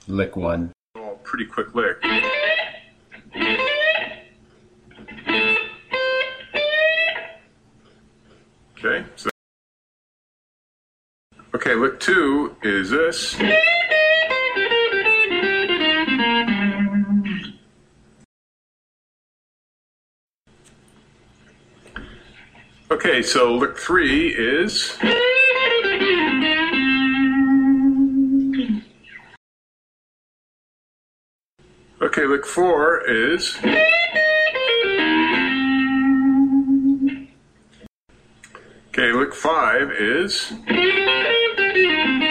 Lick 1. Oh, pretty quick lick. Okay, so okay, lick 2 is this. Okay, so lick 3 is. Okay, lick 4 is. Okay, lick 5 is.